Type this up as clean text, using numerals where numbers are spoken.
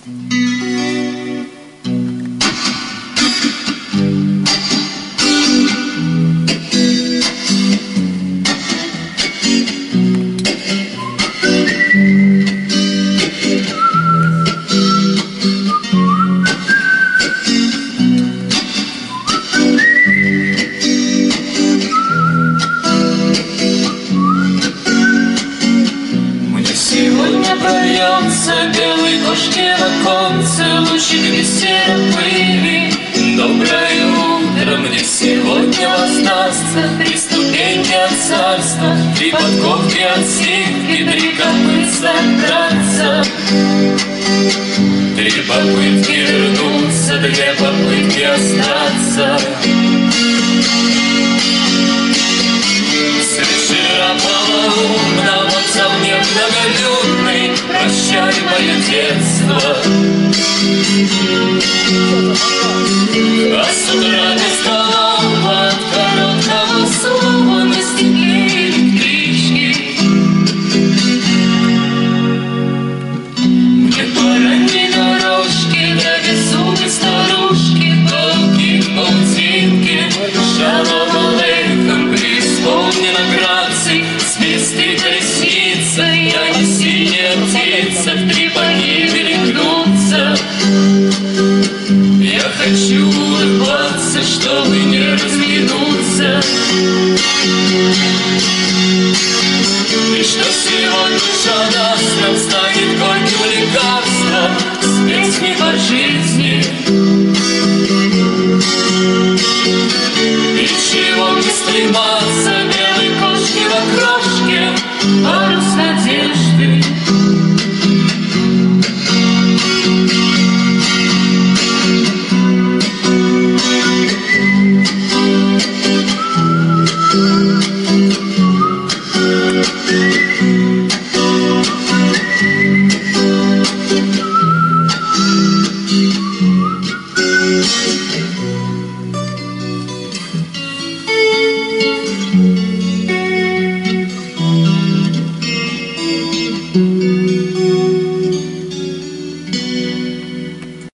Белой кошке в оконце лучик весенней пыли. Доброе утро, мне сегодня воздастся 3 ступеньки от царства, 3 подковки от ситки, 3 копытца от братца. 3 попытки вернуться, 2 попытки остаться. С вечера полоумного за мне многолюдный, прощай мое детство. А с утра без голова от короткого слова на стене электрички. Мне по ранней дорожке до беззубой старушки, пауки в паутинке, шалом алейхам, преисполнена граций, свистит ресница. Я не синяя птица, в 3 погибели гнутся. Я хочу улыбаться, чтобы не разглянуться. И что сегодня душа даст, нам станет горьким лекарством с песней по жизни.